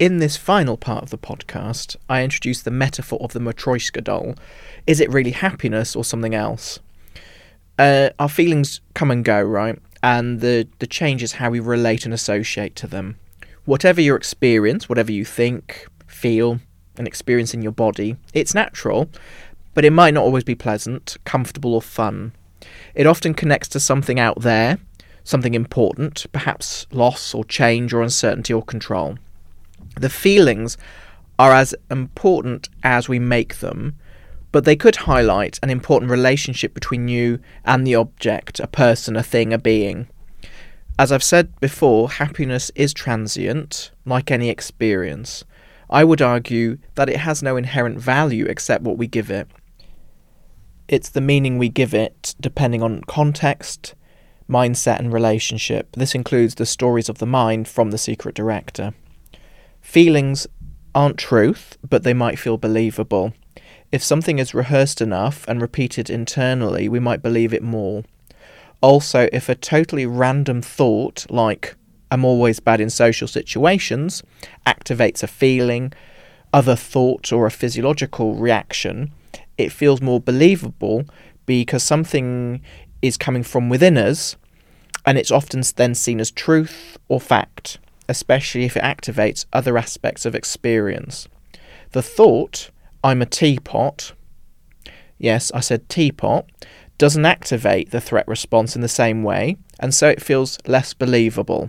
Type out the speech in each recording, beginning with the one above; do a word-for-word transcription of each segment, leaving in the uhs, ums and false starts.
In this final part of the podcast, I introduce the metaphor of the Matryoshka doll. Is it really happiness or something else? Uh, our feelings come and go, right? And the, the change is how we relate and associate to them. Whatever your experience, whatever you think, feel, and experience in your body, it's natural, but it might not always be pleasant, comfortable, or fun. It often connects to something out there, something important, perhaps loss or change or uncertainty or control. The feelings are as important as we make them, but they could highlight an important relationship between you and the object, a person, a thing, a being. As I've said before, happiness is transient, like any experience. I would argue that it has no inherent value except what we give it. It's the meaning we give it, depending on context, mindset and relationship. This includes the stories of the mind from The Secret Director. Feelings aren't truth, but they might feel believable. If something is rehearsed enough and repeated internally, we might believe it more. Also, if a totally random thought, like, I'm always bad in social situations, activates a feeling, other thought, or a physiological reaction, it feels more believable because something is coming from within us, and it's often then seen as truth or fact, especially if it activates other aspects of experience. The thought, I'm a teapot, yes, I said teapot, doesn't activate the threat response in the same way, and so it feels less believable.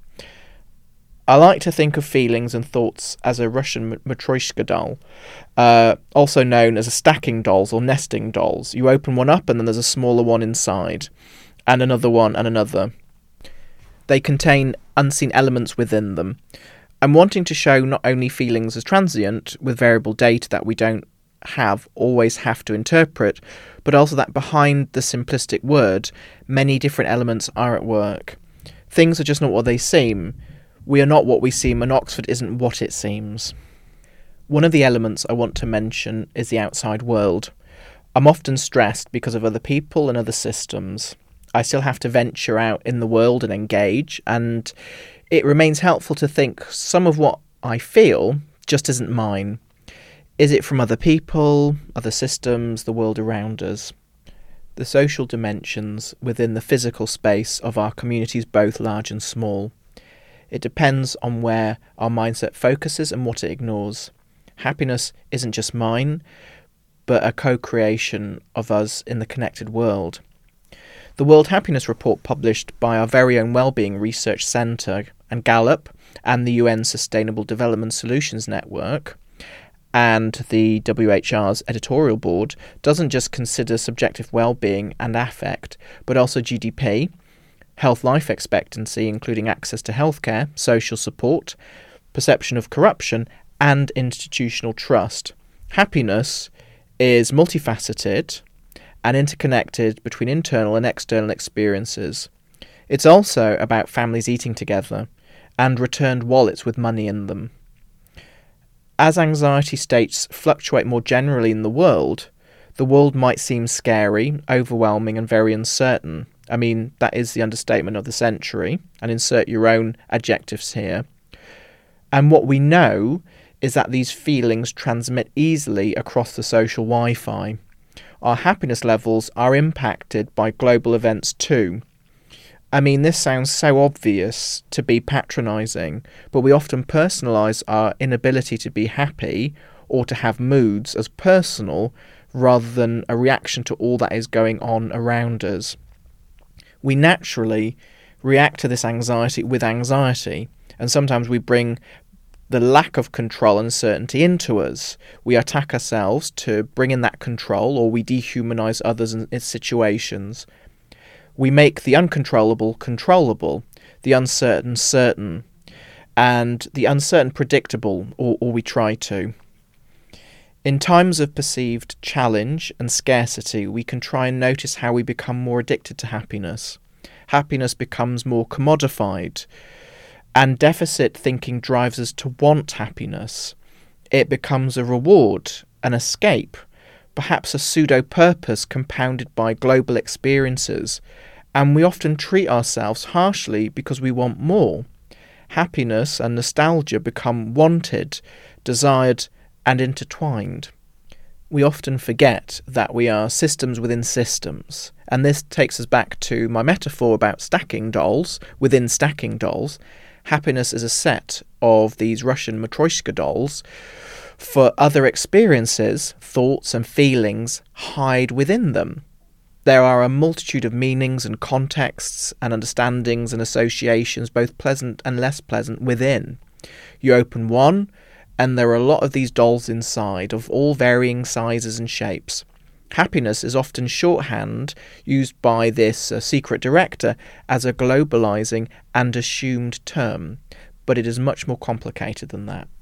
I like to think of feelings and thoughts as a Russian Matryoshka doll, uh, also known as a stacking dolls or nesting dolls. You open one up and then there's a smaller one inside, and another one and another. They contain unseen elements within them. I'm wanting to show not only feelings as transient, with variable data that we don't have, always have to interpret, but also that behind the simplistic word, many different elements are at work. Things are just not what they seem. We are not what we seem, and Oxford isn't what it seems. One of the elements I want to mention is the outside world. I'm often stressed because of other people and other systems. I still have to venture out in the world and engage, and it remains helpful to think some of what I feel just isn't mine. Is it from other people, other systems, the world around us? The social dimensions within the physical space of our communities, both large and small. It depends on where our mindset focuses and what it ignores. Happiness isn't just mine, but a co-creation of us in the connected world. The World Happiness Report, published by our very own Wellbeing Research Centre and Gallup and the U N Sustainable Development Solutions Network and the W H R's editorial board, doesn't just consider subjective well-being and affect, but also G D P, health life expectancy, including access to healthcare, social support, perception of corruption, and institutional trust. Happiness is multifaceted and interconnected between internal and external experiences. It's also about families eating together and returned wallets with money in them. As anxiety states fluctuate more generally in the world, the world might seem scary, overwhelming, and very uncertain. I mean, that is the understatement of the century, and insert your own adjectives here. And what we know is that these feelings transmit easily across the social Wi-Fi. Our happiness levels are impacted by global events too. I mean, this sounds so obvious to be patronising, but we often personalise our inability to be happy or to have moods as personal rather than a reaction to all that is going on around us. We naturally react to this anxiety with anxiety, and sometimes we bring the lack of control and certainty into us. We attack ourselves to bring in that control, or we dehumanise others in its situations. We make the uncontrollable controllable, the uncertain certain, and the uncertain predictable, or, or we try to. In times of perceived challenge and scarcity, we can try and notice how we become more addicted to happiness. Happiness becomes more commodified, and deficit thinking drives us to want happiness. It becomes a reward, an escape, perhaps a pseudo-purpose compounded by global experiences, and we often treat ourselves harshly because we want more. happiness and nostalgia become wanted, desired, and intertwined. We often forget that we are systems within systems, and this takes us back to my metaphor about stacking dolls. Within stacking dolls, happiness is a set of these Russian Matryoshka dolls. For other experiences, thoughts and feelings hide within them. There are a multitude of meanings and contexts and understandings and associations, both pleasant and less pleasant, within. You open one, and there are a lot of these dolls inside, of all varying sizes and shapes. Happiness is often shorthand used by this uh, secret director as a globalizing and assumed term, but it is much more complicated than that.